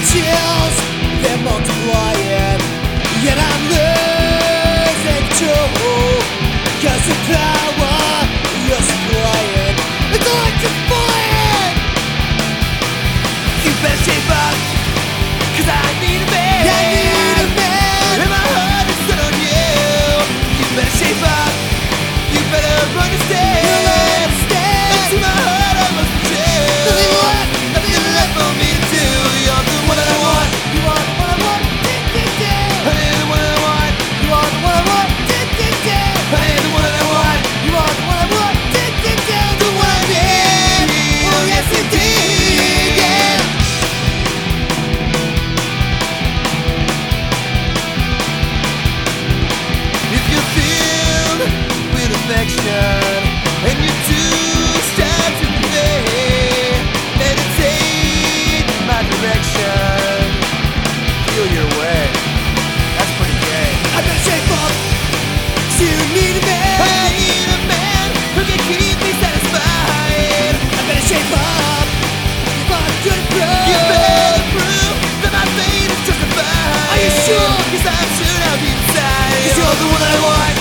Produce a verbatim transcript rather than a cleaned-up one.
chills, they're multiplying, yet I'm losing control, 'cause the power you're supplying is electrifying. You better shape up, 'cause I need a man. I need a man, and my heart is set on you. You better shape up, you better understand. you'll understand. To my heart I must be true. Nothing left, Nothing left for me to do. You're the one that I want. You are the one I want, did, did, did. Honey, the one that I want. You are the one I want, did, did, did. Honey, the one that I want. You are the one I want, did, did, did. The one I need, oh yes indeed, yeah. If you're filled with affection and you're too shy to play, meditate my direction. Feel your way. That's pretty gay. I better shape up, 'cause you need a man. I need a man who can keep me satisfied. I better shape up, if I'm good at prove. You better prove that my fate is justified. Are you sure? 'Cause I'm sure now deep inside 'Cause you're the one I want.